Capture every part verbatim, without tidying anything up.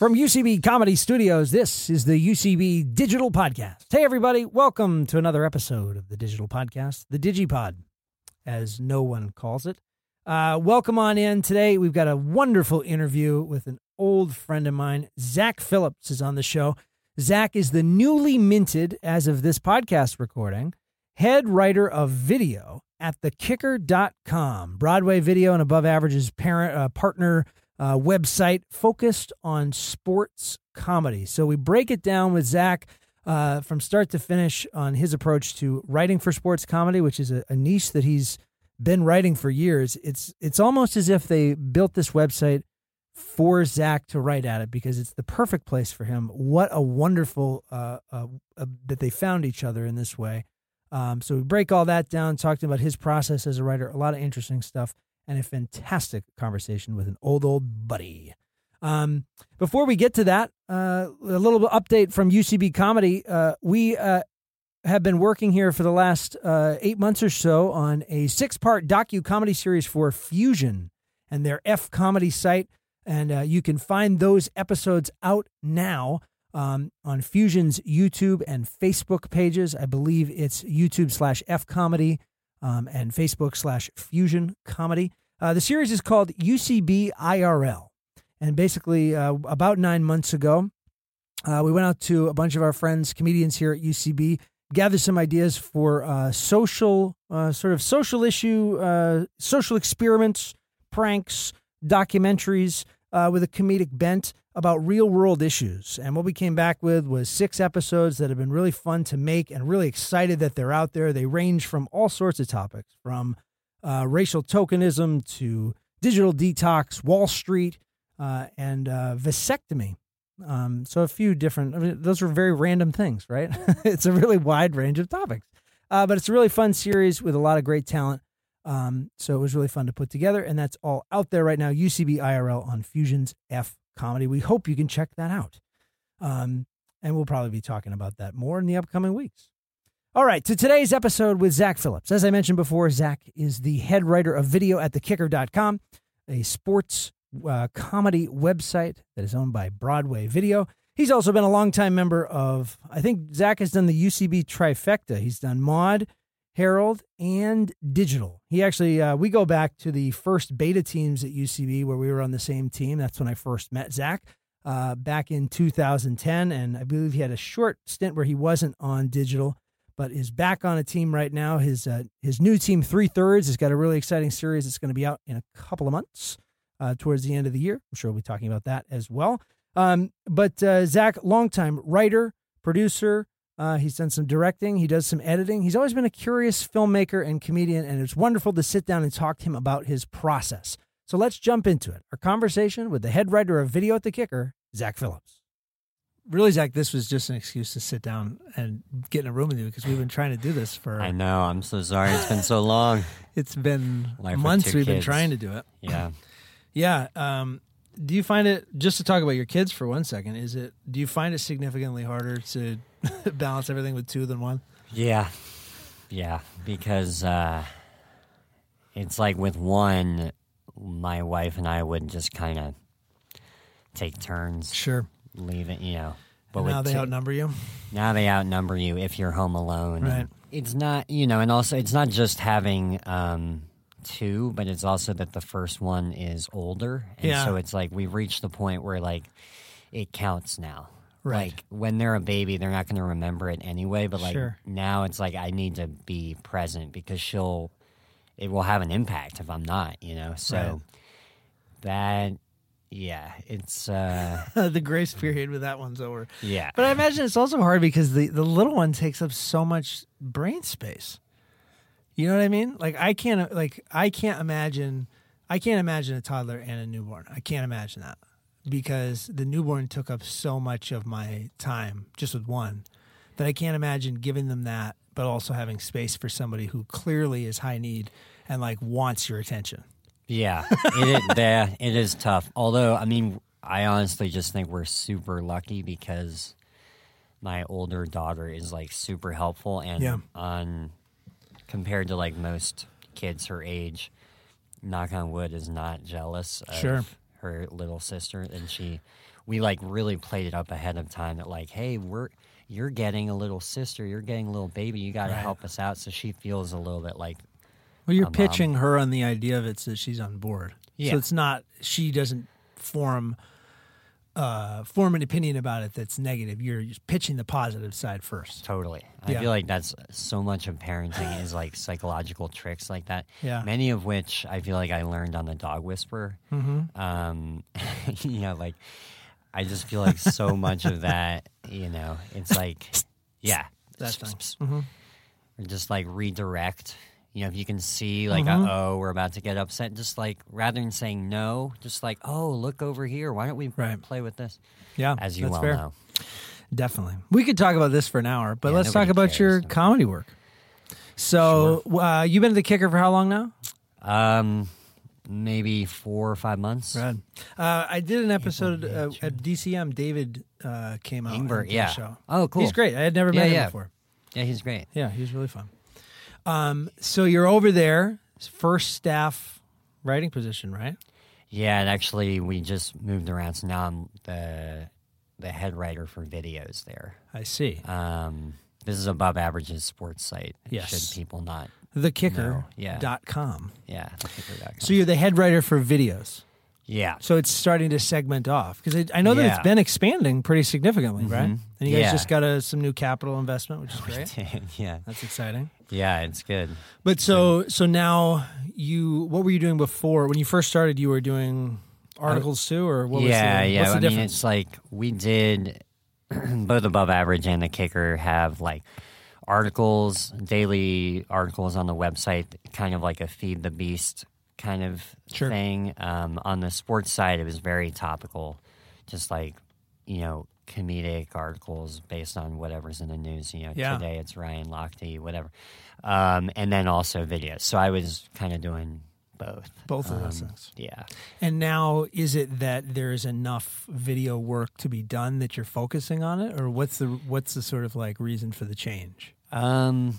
From U C B Comedy Studios, this is the U C B Digital Podcast. Hey, everybody. Welcome to another episode of the Digital Podcast, the Digipod, as no one calls it. Uh, welcome on in. Today, we've got a wonderful interview with an old friend of mine. Zach Phillips is on the show. Zach is the newly minted, as of this podcast recording, head writer of video at the kicker dot com, Broadway Video and Above Average's parent uh, partner uh, website focused on sports comedy. So we break it down with Zach uh, from start to finish on his approach to writing for sports comedy, which is a, a niche that he's been writing for years. It's it's almost as if they built this website for Zach to write at it because it's the perfect place for him. What a wonderful uh, uh, uh, that they found each other in this way. Um, so we break all that down, talking about his process as a writer, a lot of interesting stuff, and a fantastic conversation with an old, old buddy. Um, before we get to that, uh, a little update from U C B Comedy. Uh, we uh, have been working here for the last uh, eight months or so on a six-part docu-comedy series for Fusion and their F Comedy site, and uh, you can find those episodes out now Um, on Fusion's YouTube and Facebook pages. I believe it's YouTube slash F Comedy um, and Facebook slash Fusion Comedy. Uh, the series is called U C B I R L. And basically, uh, about nine months ago, uh, we went out to a bunch of our friends, comedians here at U C B, gathered some ideas for uh, social, uh, sort of social issue, uh, social experiments, pranks, documentaries uh, with a comedic bent about real-world issues. And what we came back with was six episodes that have been really fun to make and really excited that they're out there. They range from all sorts of topics, from uh, racial tokenism to digital detox, Wall Street, uh, and uh, vasectomy. Um, so a few different, I mean, those are very random things, right? It's a really wide range of topics. Uh, but it's a really fun series with a lot of great talent. Um, so it was really fun to put together, and that's all out there right now, U C B I R L on Fusion's F Comedy. We hope you can check that out. Um, and we'll probably be talking about that more in the upcoming weeks. All right, to today's episode with Zach Phillips. As I mentioned before, Zach is the head writer of video at the kicker dot com, a sports uh, comedy website that is owned by Broadway Video. He's also been a longtime member of, I think Zach has done the U C B trifecta. He's done Maude, Herald, and Digital. He actually, uh, we go back to the first beta teams at U C B where we were on the same team. That's when I first met Zach uh, back in two thousand ten. And I believe he had a short stint where he wasn't on Digital, but is back on a team right now. His uh, his new team, Three Thirds, has got a really exciting series that's going to be out in a couple of months uh, towards the end of the year. I'm sure we'll be talking about that as well. Um, but uh, Zach, longtime writer, producer, Uh, he's done some directing. He does some editing. He's always been a curious filmmaker and comedian, and it's wonderful to sit down and talk to him about his process. So let's jump into it. Our conversation with the head writer of Video at the Kicker, Zach Phillips. Really, Zach, this was just an excuse to sit down and get in a room with you because we've been trying to do this for... I know. I'm so sorry. It's been so long. It's been Life months we've kids. been trying to do it. Yeah. Yeah. Um, do you find it, just to talk about your kids for one second, is it, do you find it significantly harder to balance everything with two than one? Yeah. Yeah. Because uh, it's like with one, my wife and I would just kind of take turns. Sure. Leave it, you know. But And now with they t- outnumber you? Now they outnumber you if you're home alone. Right. And it's not, you know, and also it's not just having um, two, but it's also that the first one is older. And Yeah. so it's like we've reached the point where, like, it counts now. Right. Like, when they're a baby, they're not going to remember it anyway. But, like, Sure. now it's like I need to be present because she'll, it will have an impact if I'm not, you know? So Right. that, yeah, it's, uh, The grace period with that one's over. yeah. But I imagine it's also hard because the, the little one takes up so much brain space. You know what I mean? Like, I can't, like, I can't imagine, I can't imagine a toddler and a newborn. I can't imagine that. Because the newborn took up so much of my time just with one that I can't imagine giving them that, but also having space for somebody who clearly is high need and like wants your attention. Yeah, it is, yeah, it is tough. Although, I mean, I honestly just think we're super lucky because my older daughter is like super helpful and Yeah. on compared to like most kids her age, knock on wood, is not jealous of Sure. her little sister, and she, we like really played it up ahead of time that like, hey, we're you're getting a little sister, you're getting a little baby, you got to Right. help us out, so she feels a little bit like. Well, you're a mom. pitching her on the idea of it so she's on board. Yeah. So it's not, she doesn't form uh, form an opinion about it that's negative. You're just pitching the positive side first. Totally. I Yeah. feel like that's so much of parenting is like psychological tricks like that. Yeah. Many of which I feel like I learned on the Dog Whisperer. Mm-hmm. Um, you know, like I just feel like so much of that, you know, it's like, yeah. That thing. Mm-hmm. Or just like redirect. You know, if you can see like, Mhm. uh, oh, we're about to get upset, just like rather than saying no, just like, oh, look over here. Why don't we Right. play with this? Yeah, As you that's well fair. know. Definitely. We could talk about this for an hour, but Yeah, let's talk nobody about your cares. comedy work. So uh, you've been at the Kicker for how long now? Um, maybe four or five months. Rad. Uh, I did an episode May, uh, June. at D C M. David uh, came out. Ingber, on the yeah. show. Oh, cool. He's great. I had never Yeah, met him yeah. before. Yeah, he's great. Yeah, he was really fun. Um, so you're over there, first staff writing position, right? Yeah, and actually, we just moved around, so now I'm the the head writer for videos there. I see. Um, this is above average's sports site. Yes. Should people not? the kicker No, yeah. dot com. Yeah. the kicker dot com. So you're the head writer for videos. yeah. So it's starting to segment off because I know that Yeah. it's been expanding pretty significantly, right? Mhm. And you guys Yeah. just got a, some new capital investment, which is great. yeah. That's exciting. Yeah, it's good. But so so now you, what were you doing before when you first started? You were doing articles too, or what was yeah, the, yeah. what's the I mean, difference? it's like we did both above average and the kicker have like articles, daily articles on the website, kind of like a feed the beast kind of Sure. thing. Um, on the sports side, it was very topical, just like you know, comedic articles based on whatever's in the news. You know, Yeah. today it's Ryan Lochte, whatever, um, and then also videos. So I was kind of doing both. Both of those Um, things. Yeah. And now, is it that there's enough video work to be done that you're focusing on it, or what's the what's the sort of like reason for the change? Um,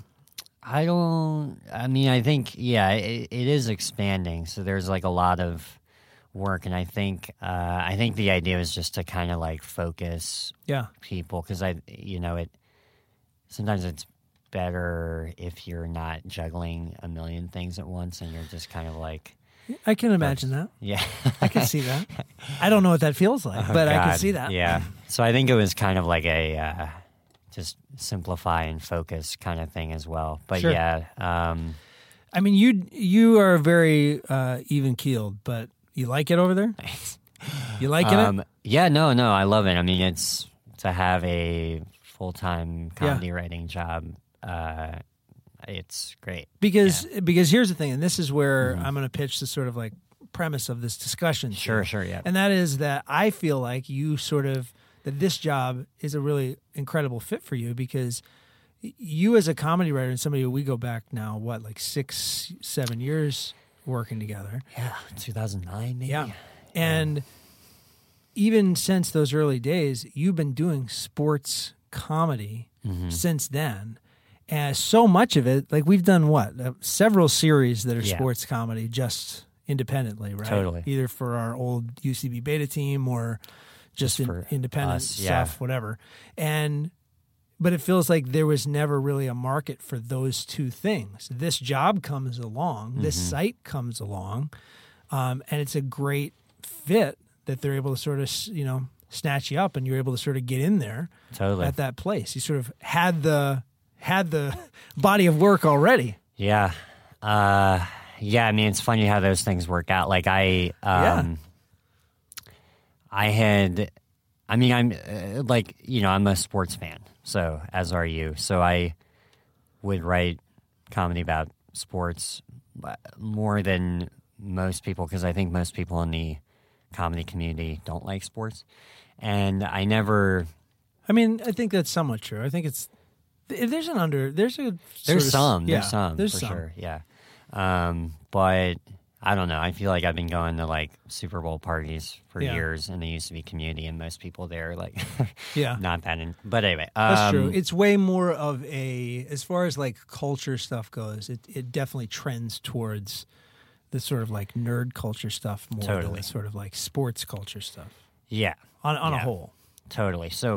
I don't. I mean, I think yeah, it, it is expanding. So there's like a lot of work, and I think uh, I think the idea is just to kind of like focus Yeah, people because I, you know, it sometimes it's better if you're not juggling a million things at once and you're just kind of like I can imagine that. yeah. I can see that. I don't know what that feels like, Oh, but I can God. see that. Yeah. So I think it was kind of like a uh, just simplify and focus kind of thing as well. But Sure. yeah, um, I mean, you you are very uh, even keeled, but you like it over there. You liking it? um, yeah, no, no, I love it. I mean, it's to have a full time comedy writing job. Uh, it's great. Because because here's the thing, and this is where Mhm. I'm going to pitch the sort of like premise of this discussion. to Sure, you. sure, yeah. And that is that I feel like you sort of that this job is a really incredible fit for you because y- you as a comedy writer and somebody we go back now what like six seven years working together. Yeah, two thousand nine maybe. Yeah. And even since those early days, you've been doing sports comedy Mhm. since then. And so much of it, like we've done what? Uh, several series that are Yeah. sports comedy just independently, right? Totally. Either for our old U C B beta team or just, Just in, for independent us, yeah. stuff, whatever. And but it feels like there was never really a market for those two things. This job comes along, this Mhm. site comes along, um, and it's a great fit that they're able to sort of, you know, snatch you up and you're able to sort of get in there Totally. at that place. You sort of had the had the body of work already. Yeah. Uh, yeah, I mean, it's funny how those things work out. Like, I, um, I had, I mean, I'm, uh, like, you know, I'm a sports fan, so, as are you. So I would write comedy about sports uh, more than most people, because I think most people in the comedy community don't like sports. And I never, I mean, I think that's somewhat true. I think it's there's an under there's a sort there's of- some, yeah, there's some, there's for some. sure, yeah. Um, but I don't know. I feel like I've been going to like Super Bowl parties for Yeah. years, and there used to be community, and most people there are like Yeah. not that. In, but anyway, um, That's true. It's way more of a, as far as like culture stuff goes, it, it definitely trends towards the sort of like nerd culture stuff more Totally. than the sort of like sports culture stuff. Yeah. On on yeah. a whole. Totally. So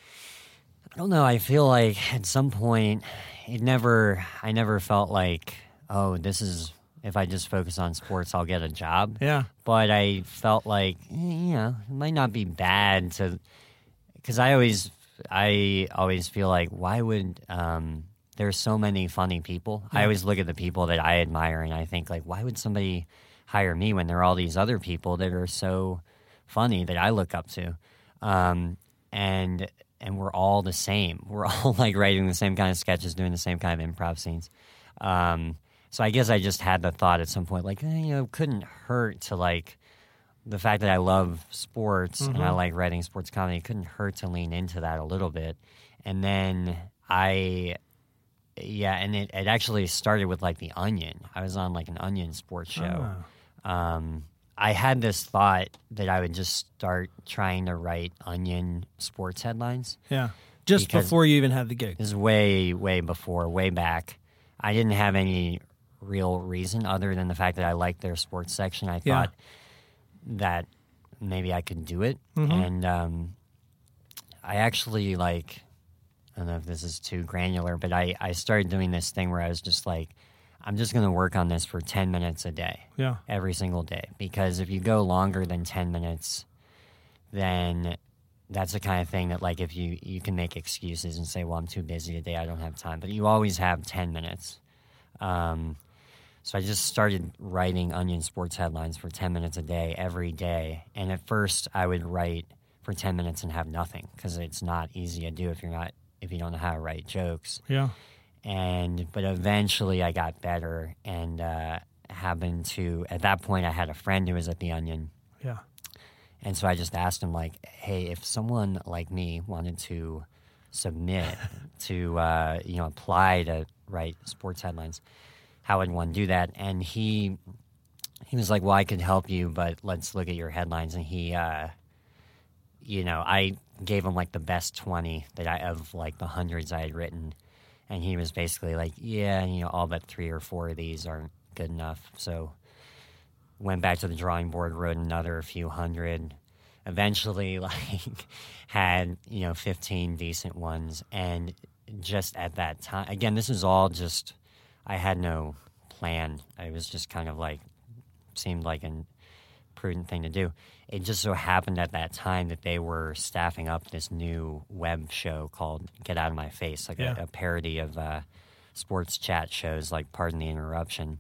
I don't know. I feel like at some point it never, I never felt like, oh, this is, if I just focus on sports, I'll get a job. Yeah. But I felt like, eh, you know, it might not be bad to, because I always, I always feel like, why would, um, there's so many funny people. Yeah. I always look at the people that I admire and I think like, why would somebody hire me when there are all these other people that are so funny that I look up to? Um, and, and we're all the same. We're all like writing the same kind of sketches, doing the same kind of improv scenes. Um, So I guess I just had the thought at some point, like, eh, you know, it couldn't hurt to, like, the fact that I love sports mm-hmm. and I like writing sports comedy, it couldn't hurt to lean into that a little bit. And then I, yeah, and it, it actually started with, like, The Onion. I was on, like, an Onion sports show. Oh. Um, I had this thought that I would just start trying to write Onion sports headlines. Yeah, just before you even had the gig. This is way, way before, way back. I didn't have any real reason other than the fact that I liked their sports section. I thought yeah. that maybe I could do it. Mm-hmm. And um, I actually, like, I don't know if this is too granular, but I, I started doing this thing where I was just like, I'm just going to work on this for ten minutes a day. Yeah. Every single day. Because if you go longer than ten minutes, then that's the kind of thing that, like, if you, you can make excuses and say, well, I'm too busy today, I don't have time. But you always have ten minutes. Um, so I just started writing Onion sports headlines for ten minutes a day, every day. And at first, I would write for ten minutes and have nothing, because it's not easy to do if you're not, if you don't know how to write jokes. Yeah. And, but eventually I got better and, uh, happened to, at that point I had a friend who was at The Onion. Yeah. And so I just asked him, like, hey, if someone like me wanted to submit to, uh, you know, apply to write sports headlines, how would one do that? And he he was like, well, I could help you, but let's look at your headlines. And he, uh, you know, I gave him, like, the best twenty that I, of, like, the hundreds I had written. And he was basically like, yeah, you know, all but three or four of these aren't good enough. So went back to the drawing board, wrote another few hundred, eventually, like, had, you know, fifteen decent ones. And just at that time, again, this was all just, I had no plan. I was just kind of like, seemed like a prudent thing to do. It just so happened at that time that they were staffing up this new web show called Get Out of My Face, like yeah. a, a parody of uh, sports chat shows like Pardon the Interruption.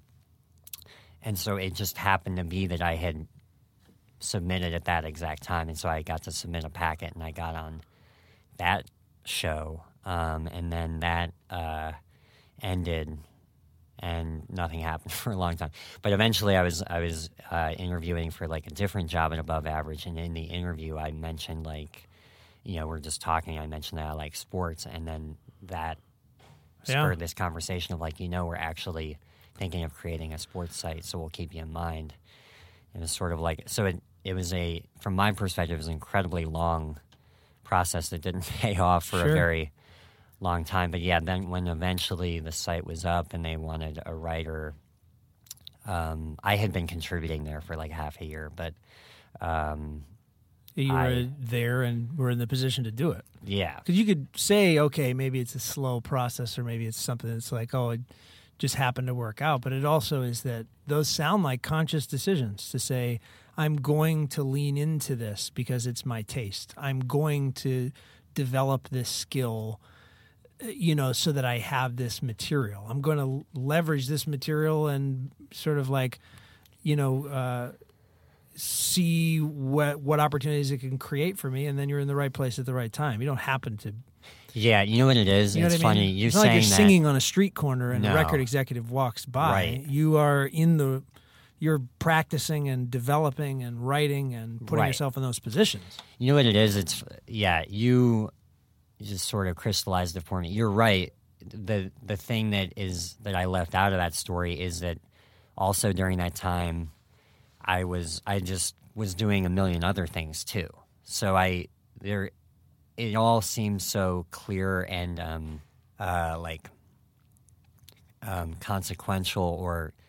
And so it just happened to be that I had submitted at that exact time, and so I got to submit a packet, and I got on that show, um, and then that uh, ended, and nothing happened for a long time. But eventually I was I was uh, interviewing for, like, a different job at Above Average, and in the interview I mentioned, like, you know, we're just talking, I mentioned that I like sports, and then that spurred yeah. this conversation of, like, you know, we're actually thinking of creating a sports site, so we'll keep you in mind. It was sort of like, so it, it was a, from my perspective, it was an incredibly long process that didn't pay off for sure. a very long time. But yeah, then when eventually the site was up and they wanted a writer, um, I had been contributing there for like half a year, but um, you were I, there and were in the position to do it. Yeah. Because you could say, okay, maybe it's a slow process, or maybe it's something that's like, oh, it just happened to work out. But it also is that those sound like conscious decisions to say, I'm going to lean into this because it's my taste. I'm going to develop this skill, you know, so that I have this material. I'm going to leverage this material and sort of like, you know, uh, see what what opportunities it can create for me, and then you're in the right place at the right time. You don't happen to. Yeah, you know what it is? You know it's what I mean? funny. You it's saying not like you're that, singing on a street corner and no. a record executive walks by. Right. You are in the, you're practicing and developing and writing and putting right. yourself in those positions. You know what it is? It's, yeah, you just sort of crystallized it for me. You're right. The the thing that is, that I left out of that story is that also during that time, I was, I just was doing a million other things too. So I, there, it all seems so clear and um, uh, like um, consequential or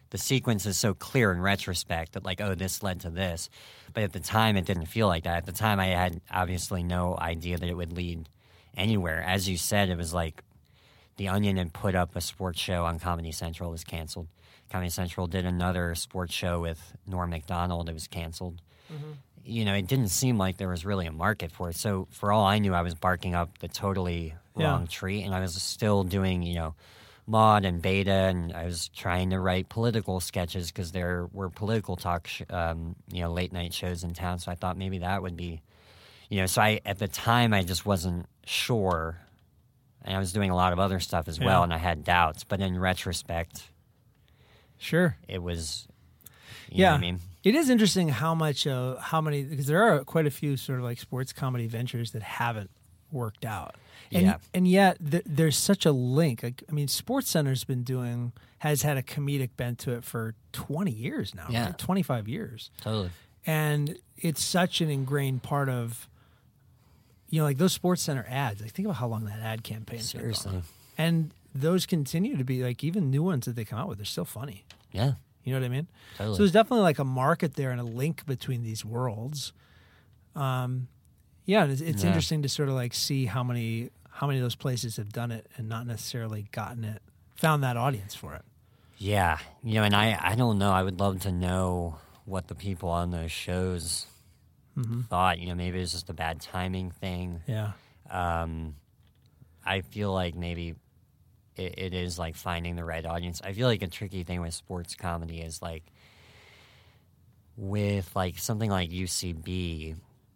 the sequence is so clear in retrospect that like, oh, this led to this. But at the time, it didn't feel like that. At the time, I had obviously no idea that it would lead anywhere. As you said, it was like The Onion had put up a sports show on Comedy Central. It was canceled. Comedy Central did another sports show with Norm Macdonald. It was canceled. Mm-hmm. You know, it didn't seem like there was really a market for it. So for all I knew, I was barking up the totally wrong yeah. tree, and I was still doing, you know, Maude and Beta, and I was trying to write political sketches because there were political talk, sh- um, you know, late night shows in town. So I thought maybe that would be, you know, so I at the time I just wasn't sure, and I was doing a lot of other stuff as yeah. well, and I had doubts. But in retrospect, sure, it was. You yeah, know what I mean, it is interesting how much, uh, how many, because there are quite a few sort of like sports comedy ventures that haven't worked out. And, yeah. and yet th- there's such a link. Like, I mean, SportsCenter's been doing, has had a comedic bent to it for twenty years now, yeah. right? twenty-five years. Totally. And it's such an ingrained part of, you know, like those SportsCenter ads. Like, think about how long that ad campaign's been Seriously. going. And those continue to be, like, even new ones that they come out with, they're still funny. Yeah. You know what I mean? Totally. So there's definitely like a market there and a link between these worlds. Um, yeah, and it's, it's yeah. interesting to sort of like see how many how many of those places have done it and not necessarily gotten it, found that audience for it. Yeah, you know, and I, I don't know. I would love to know what the people on those shows mm-hmm. thought. You know, maybe it's just a bad timing thing. Yeah. Um, I feel like maybe it, it is like finding the right audience. I feel like a tricky thing with sports comedy is like with like something like U C B,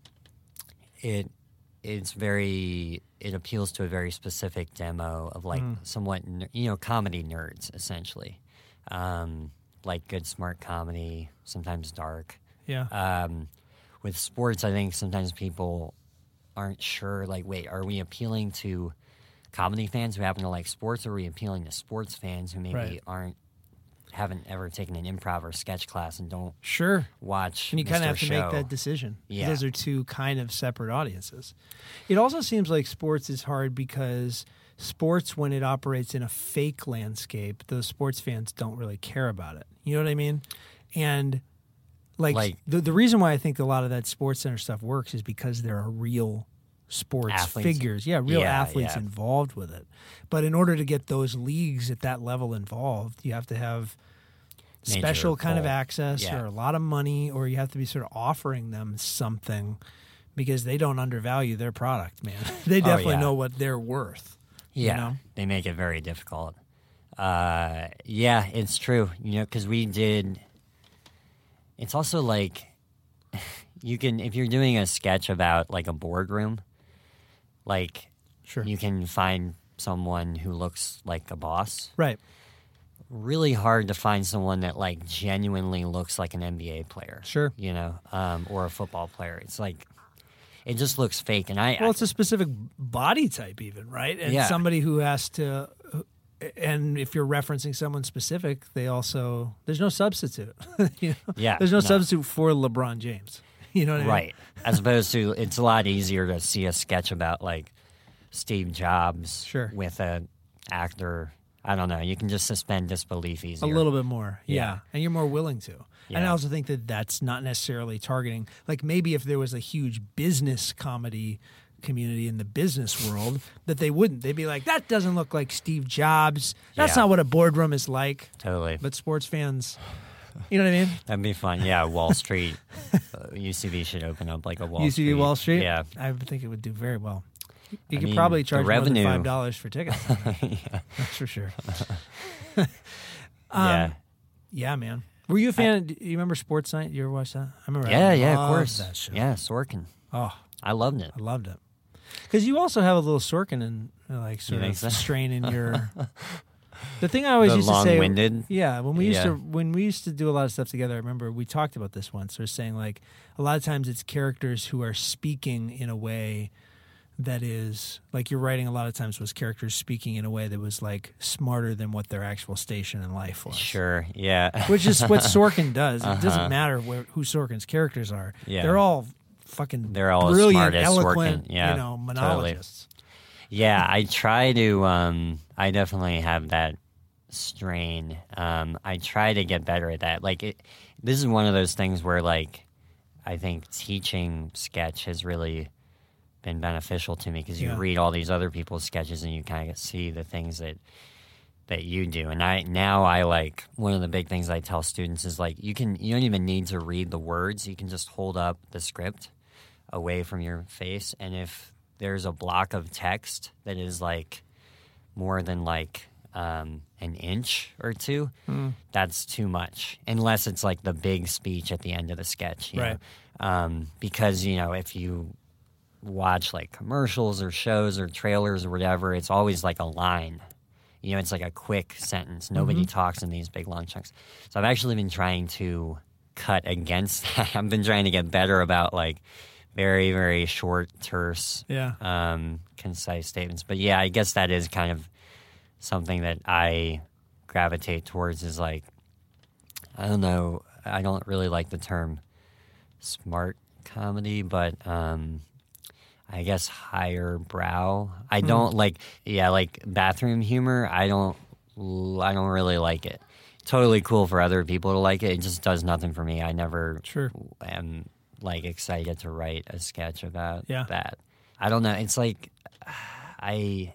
it it's very it appeals to a very specific demo of like mm. somewhat you know comedy nerds essentially, um, like good smart comedy, sometimes dark. Yeah. Um, with sports, I think sometimes people aren't sure. Like, wait, are we appealing to comedy fans who happen to like sports, or are we appealing to sports fans who maybe right. aren't haven't ever taken an improv or sketch class and don't sure watch and you kind of have to Show. make that decision. Yeah. Those are two kind of separate audiences. It also seems like sports is hard because sports, when it operates in a fake landscape, those sports fans don't really care about it. You know what I mean? And like, like the, the reason why I think a lot of that SportsCenter stuff works is because there are real sports athletes. figures. Yeah, real yeah, athletes yeah. involved with it. But in order to get those leagues at that level involved, you have to have Major special kind pull. of access yeah. or a lot of money, or you have to be sort of offering them something because they don't undervalue their product, man. They definitely oh, yeah. know what they're worth. Yeah, you know? They make it very difficult. Uh, yeah, it's true. You know, because we did. It's also like you can if you're doing a sketch about like a boardroom, like sure. you can find someone who looks like a boss. Right. Really hard to find someone that like genuinely looks like an N B A player. Sure. You know, um, or a football player. It's like it just looks fake. And I well, it's a specific body type, even right. And yeah. somebody who has to. And if you're referencing someone specific, they also there's no substitute. you know? Yeah. There's no, no substitute for LeBron James. You know what I mean? Right. As opposed to, it's a lot easier to see a sketch about like Steve Jobs sure. with a actor. I don't know. You can just suspend disbelief easier. A little bit more, yeah. Yeah. And you're more willing to. Yeah. And I also think that that's not necessarily targeting. Like maybe if there was a huge business comedy community in the business world, that they wouldn't. They'd be like, that doesn't look like Steve Jobs. That's Yeah. not what a boardroom is like. Totally. But sports fans, you know what I mean? That'd be fun. Yeah, Wall Street. uh, U C B should open up like a Wall U C B Street. Wall Street? Yeah. I think it would do very well. You I could mean, probably the charge more revenue- than five dollars for tickets. yeah. That's for sure. yeah. Um, yeah, man. Were you a fan? of, do you remember Sports Night? You ever watched that? I remember. Yeah, I yeah, of loved course. That show. Yeah, Sorkin. Oh, I loved it. I loved it. Because you also have a little Sorkin in, like, sort You of think so? strain in your. The thing I always The used to say, long-winded? yeah, when we used Yeah. to when we used to do a lot of stuff together, I remember we talked about this once. We're saying like a lot of times it's characters who are speaking in a way that is like your writing. A lot of times was characters speaking in a way that was like smarter than what their actual station in life was. Sure. Yeah. Which is what Sorkin does. It Uh-huh. doesn't matter where, who Sorkin's characters are. Yeah. They're all fucking They're all as brilliant, smart as eloquent, Sorkin. Yeah, you know, monologists. Yeah, I try to. Um, I definitely have that strain. Um, I try to get better at that. Like, it, this is one of those things where, like, I think teaching sketch has really been beneficial to me because you Yeah. read all these other people's sketches and you kind of see the things that that you do. And I now I like one of the big things I tell students is like you can you don't even need to read the words. You can just hold up the script away from your face, and if there's a block of text that is like more than like um, an inch or two, mm. that's too much. Unless it's like the big speech at the end of the sketch, you right? Know? Um, because you know if you watch like commercials or shows or trailers or whatever, it's always like a line. You know, it's like a quick sentence. Nobody mm-hmm. talks in these big long chunks. So I've actually been trying to cut against that. I've been trying to get better about like very, very short, terse, yeah. um, concise statements. But yeah, I guess that is kind of something that I gravitate towards is like, I don't know, I don't really like the term smart comedy, but um, I guess higher brow. I don't mm. like, yeah, like bathroom humor. I don't, I don't really like it. Totally cool for other people to like it. It just does nothing for me. I never sure. am like excited to write a sketch about yeah. that. I don't know. It's like, I,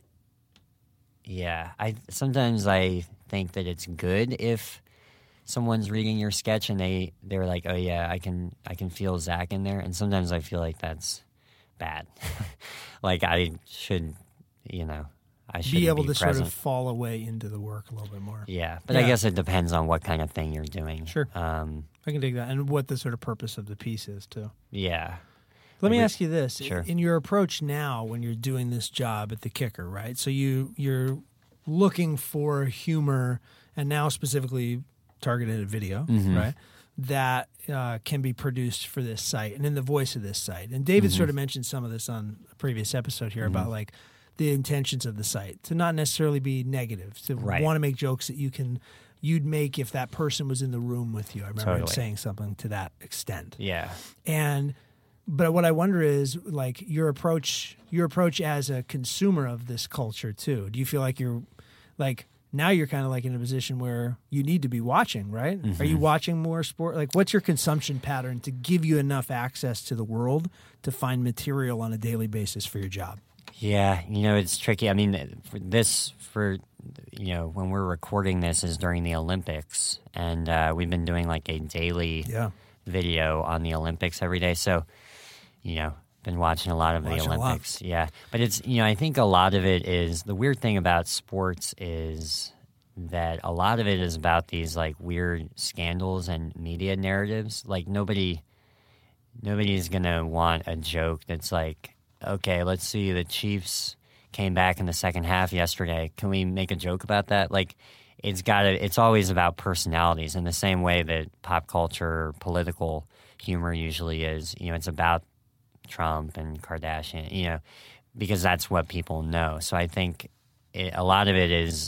yeah, I sometimes I think that it's good if someone's reading your sketch and they they're like, oh yeah, I can I can feel Zach in there, and sometimes I feel like that's bad. Like I should, you know, I should be able be to present. sort of fall away into the work a little bit more. Yeah, but yeah. I guess it depends on what kind of thing you're doing. Sure, um, I can dig that, and what the sort of purpose of the piece is too. Yeah. Let me ask you this: sure. in your approach now, when you're doing this job at the Kicker, right? So you you're looking for humor, and now specifically targeted at video, mm-hmm. right? That uh, can be produced for this site and in the voice of this site. And David mm-hmm. sort of mentioned some of this on a previous episode here mm-hmm. about like the intentions of the site to not necessarily be negative, to right. want to make jokes that you can you'd make if that person was in the room with you. I remember totally. him saying something to that extent. Yeah, and. But what I wonder is, like, your approach, your approach as a consumer of this culture too. Do you feel like you're, like, now you're kind of like in a position where you need to be watching, right? Mm-hmm. Are you watching more sport? Like, what's your consumption pattern to give you enough access to the world to find material on a daily basis for your job? Yeah, you know, it's tricky. I mean, for this, for, you know, when we're recording this is during the Olympics, and uh, we've been doing like a daily yeah. video on the Olympics every day. So, you know, been watching a lot of watching the Olympics. Yeah. But it's, you know, I think a lot of it is, the weird thing about sports is that a lot of it is about these like weird scandals and media narratives. Like nobody, nobody's going to want a joke that's like, okay, let's see, the Chiefs came back in the second half yesterday. Can we make a joke about that? Like it's got to, it's always about personalities in the same way that pop culture or political humor usually is. You know, it's about Trump and Kardashian, you know, because that's what people know. So I think it, a lot of it is,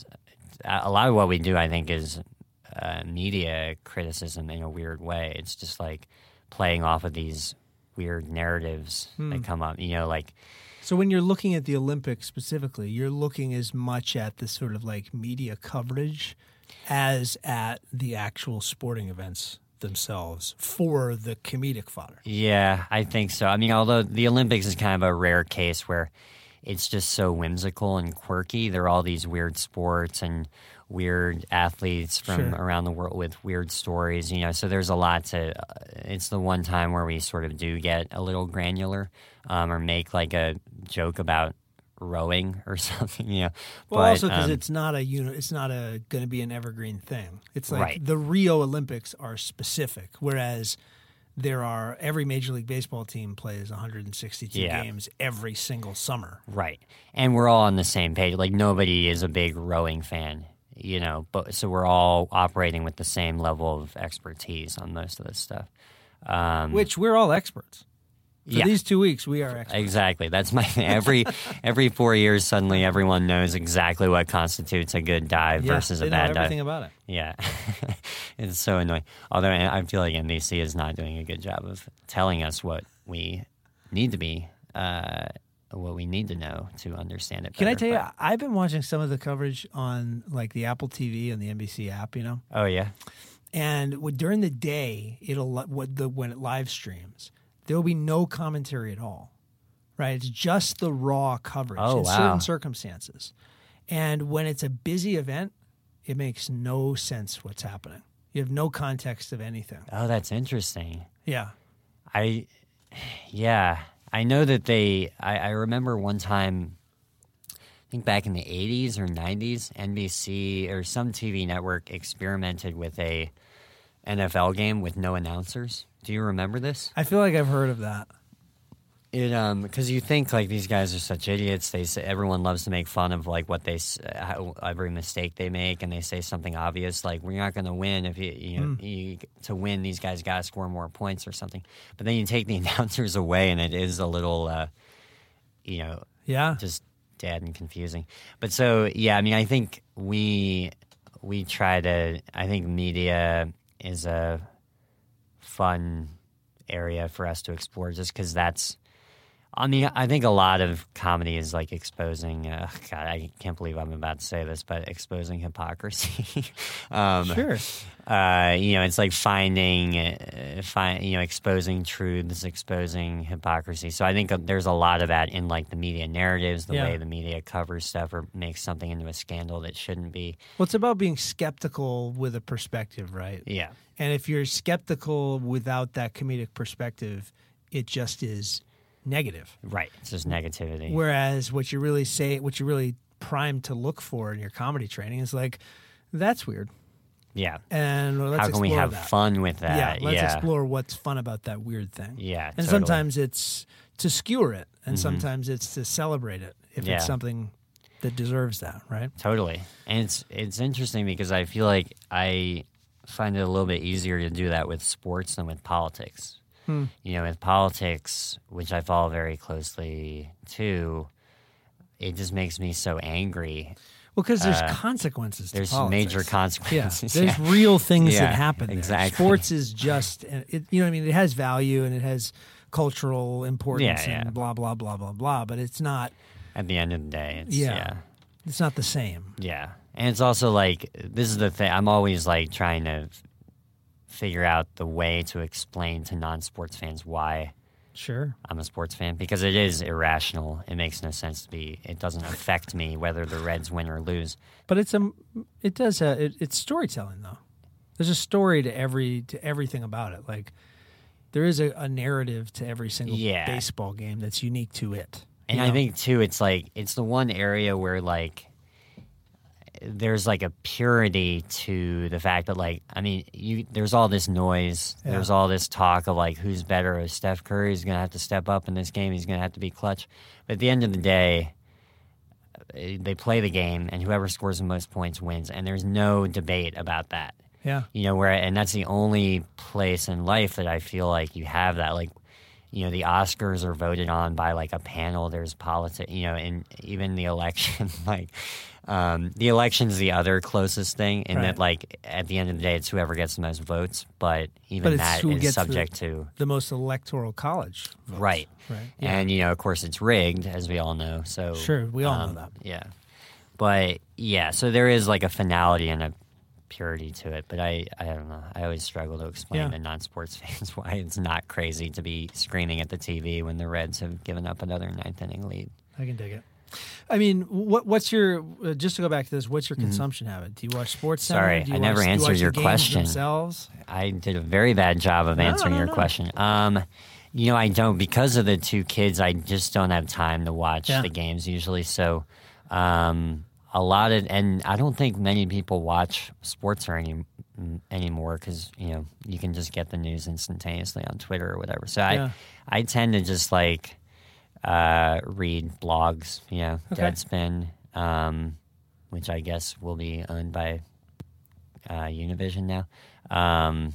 a lot of what we do, I think, is uh, media criticism in a weird way. It's just like playing off of these weird narratives hmm. that come up, you know, like. So when you're looking at the Olympics specifically, you're looking as much at this sort of like media coverage as at the actual sporting events themselves for the comedic fodder. Yeah, I think so. I mean, although the Olympics is kind of a rare case where it's just so whimsical and quirky. There are all these weird sports and weird athletes from sure. around the world with weird stories, you know, so there's a lot to, uh, it's the one time where we sort of do get a little granular um, or make like a joke about rowing or something, you know. Well, but, also because um, it's not a you know it's not a going to be an evergreen thing. It's like right. the Rio Olympics are specific, whereas there are every Major League Baseball team plays one hundred sixty-two yeah. games every single summer. Right, and we're all on the same page. Like nobody is a big rowing fan, you know. But so we're all operating with the same level of expertise on most of this stuff. Um, Which we're all experts. For yeah. these two weeks, we are experts. Exactly. That's my every every four years. Suddenly, everyone knows exactly what constitutes a good dive yeah, versus they a know bad dive. everything about it. Yeah, it's so annoying. Although I feel like N B C is not doing a good job of telling us what we need to be uh, what we need to know to understand it better. Can I tell you, but, I've been watching some of the coverage on like the Apple T V and the N B C app, you know? oh, yeah? And during the day, it'll what the when it live streams, there will be no commentary at all, right? It's just the raw coverage Oh, in wow. certain circumstances. And when it's a busy event, it makes no sense what's happening. You have no context of anything. Oh, that's interesting. Yeah. I, yeah, I know that they, I, I remember one time, I think back in the eighties or nineties, N B C or some T V network experimented with a N F L game with no announcers. Do you remember this? I feel like I've heard of that. It um because you think like these guys are such idiots. They say everyone loves to make fun of like what they s- how, every mistake they make, and they say something obvious like we're not going to win if you you know Mm. you, to win these guys got to score more points or something. But then you take the announcers away, and it is a little uh, you know Yeah. just dead and confusing. But so yeah, I mean I think we we try to. I think media is a fun area for us to explore, just because that's. I mean, I think a lot of comedy is like exposing. Uh, God, I can't believe I'm about to say this, but exposing hypocrisy. um, Sure. Uh, you know, it's like finding, uh, find, you know, exposing truths, exposing hypocrisy. So I think uh, there's a lot of that in like the media narratives, the Yeah. way the media covers stuff or makes something into a scandal that shouldn't be. Well, it's about being skeptical with a perspective, right? Yeah, And if you're skeptical without that comedic perspective, it just is negative. right. It's just negativity. Whereas what you really say, what you're really primed to look for in your comedy training is like, that's weird. yeah. And let's How can we explore have that. fun with that? Yeah, let's yeah. explore what's fun about that weird thing. Yeah, And totally. sometimes it's to skewer it, and Mhm. sometimes it's to celebrate it if Yeah. it's something that deserves that, right? Totally. And it's it's interesting because I feel like I find it a little bit easier to do that with sports than with politics. Hmm. You know, with politics, which I follow very closely too, it just makes me so angry. Well, because there's Uh, consequences. There's to politics. major Yeah, consequences. there's real things Yeah, that happen. There. exactly. Sports is just, it, you know, what I mean, it has value and it has cultural importance Yeah, yeah. and blah blah blah blah blah. But it's not, At the end of the day, it's, Yeah. yeah. it's not the same. Yeah. And it's also like, this is the thing, I'm always like trying to f- figure out the way to explain to non-sports fans why Sure. I'm a sports fan, because it is irrational. It makes no sense to be. It doesn't affect me whether the Reds win or lose. But it's a, it does a, it, it's storytelling though. There's a story to every to everything about it. Like there is a, a narrative to every single Yeah. baseball game that's unique to it. And you I know? think too, it's like it's the one area where like there's like a purity to the fact that like I mean, you there's all this noise, Yeah. there's all this talk of like who's better. Is Steph Curry's going to have to step up in this game? He's going to have to be clutch. But at the end of the day, they play the game, and whoever scores the most points wins. And there's no debate about that. yeah. You know, where and that's the only place in life that I feel like you have that. Like, you know, the Oscars are voted on by like a panel. There's politics, you know, and even the election, like um, the election's the other closest thing, in Right. that like at the end of the day, it's whoever gets the most votes. But even But it's that who is gets the- subject to The most electoral college votes. right. Right. Yeah. And you know, of course, it's rigged, as we all know. So Sure, we all um, know that. Yeah, but yeah, so there is like a finality and a purity to it. But I, I don't know. I always struggle to explain Yeah. to non-sports fans why it's not crazy to be screaming at the T V when the Reds have given up another ninth inning lead. I can dig it. I mean, what what's your uh, just to go back to this? What's your consumption habit? Do you watch Sports Center? Sorry, Do you I never watch, do you answered watch the your games question. Themselves? I did a very bad job of No, answering no, your no. question. Um, you know, I don't because of the two kids. I just don't have time to watch Yeah. the games usually. So, um, a lot of and I don't think many people watch sports or any anymore because you know you can just get the news instantaneously on Twitter or whatever. So Yeah. I I tend to just like uh, read blogs. You know, Okay. Deadspin, um, which I guess will be owned by uh, Univision now. Um,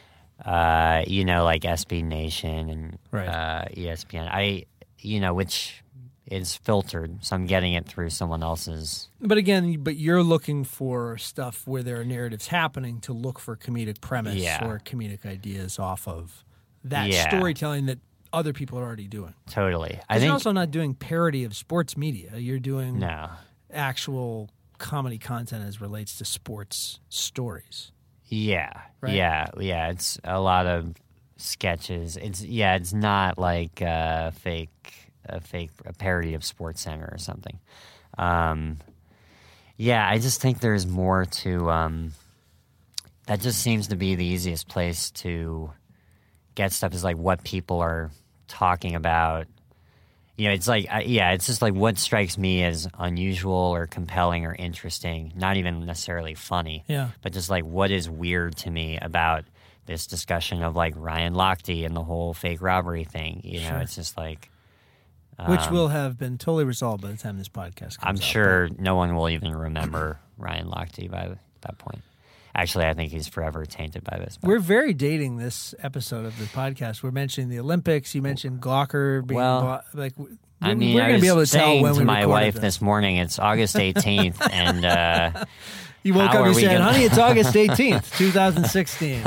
uh, you know, like S B Nation and Right. uh, E S P N. I, you know, which is filtered, so I'm getting it through someone else's. But again, but you're looking for stuff where there are narratives happening to look for comedic premise Yeah. or comedic ideas off of that Yeah. storytelling that other people are already doing. Totally. I think you're also not doing parody of sports media. You're doing no. actual comedy content as relates to sports stories. Yeah. Right? Yeah. Yeah. It's a lot of sketches. It's yeah. It's not like a fake, a fake, a parody of Sports Center or something. Um, yeah. I just think there's more to. Um, that just seems to be the easiest place to get stuff. Is like what people are talking about. You know, it's like, uh, yeah, it's just like what strikes me as unusual or compelling or interesting, not even necessarily funny, yeah. but just like what is weird to me about this discussion of like Ryan Lochte and the whole fake robbery thing. You know, Sure. it's just like. Um, Which will have been totally resolved by the time this podcast comes I'm out, sure but... no one will even remember Ryan Lochte by that point. Actually, I think he's forever tainted by this. But. We're very dating this episode of the podcast. We're mentioning the Olympics. You mentioned Gawker being well, like. I mean, we're I going to be able to tell saying when to we my wife this. this morning, it's August eighteenth, and uh, you woke how up are and we said, gonna... "Honey, it's August eighteenth, twenty sixteen."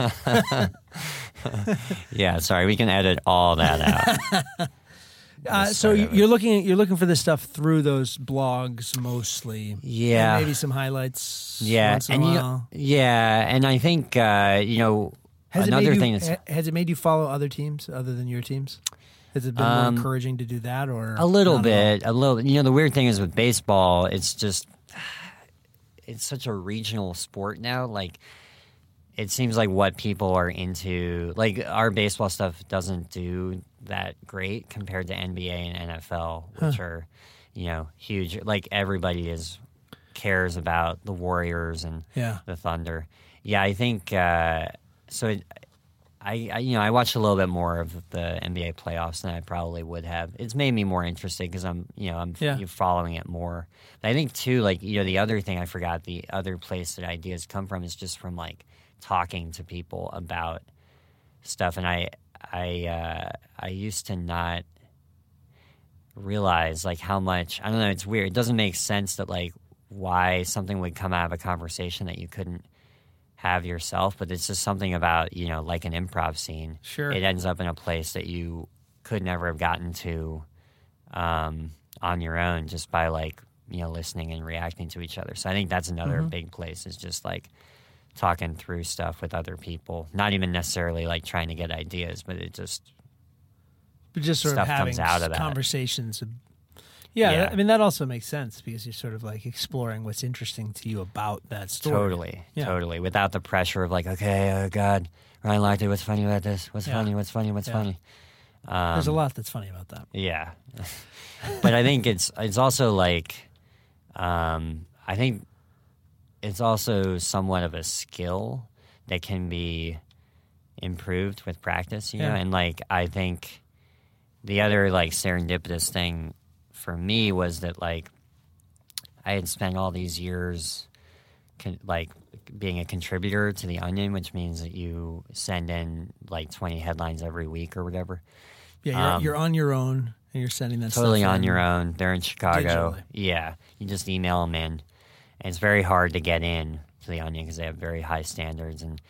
Yeah, sorry, we can edit all that out. Uh, so you're looking you're looking for this stuff through those blogs mostly, yeah. And maybe some highlights, yeah, once in and a you while. know, yeah, and I think uh, you know has another it thing you, that's has it made you follow other teams other than your teams? Has it been um, more encouraging to do that, or a little bit, a little? You know, the weird thing is with baseball, it's just it's such a regional sport now. Like, it seems like what people are into, like our baseball stuff doesn't do that great compared to N B A and N F L, which huh. are, you know, huge. Like everybody is cares about the Warriors and yeah. the Thunder. Yeah, I think uh, so. It, I, I you know I watched a little bit more of the N B A playoffs than I probably would have. It's made me more interested because I'm you know I'm yeah. following it more. But I think too, like you know, the other thing I forgot, the other place that ideas come from is just from like talking to people about stuff, and I I uh, I used to not realize like how much I don't know. It's weird. It doesn't make sense that like why something would come out of a conversation that you couldn't have yourself, but it's just something about, you know, like an improv scene. Sure. It ends up in a place that you could never have gotten to um, on your own just by like, you know, listening and reacting to each other. So I think that's another mm-hmm. big place is just like talking through stuff with other people. Not even necessarily like trying to get ideas, but it just but just sort stuff of having comes out of that. Conversations. Yeah, yeah, I mean, that also makes sense because you're sort of like exploring what's interesting to you about that story. Totally, yeah. totally. Without the pressure of like, okay, oh God, Ryan Lochte, what's funny about this? What's yeah. funny? What's funny? What's yeah. funny? Um, There's a lot that's funny about that. Yeah. But I think it's it's also like, um, I think it's also somewhat of a skill that can be improved with practice, you yeah. know? And like, I think the other like serendipitous thing for me was that like I had spent all these years con- like being a contributor to The Onion, which means that you send in like twenty headlines every week or whatever. Yeah, you're, um, you're on your own and you're sending that totally stuff on in your own. They're in Chicago. digitally. Yeah, you just email them in, and it's very hard to get in to The Onion because they have very high standards, and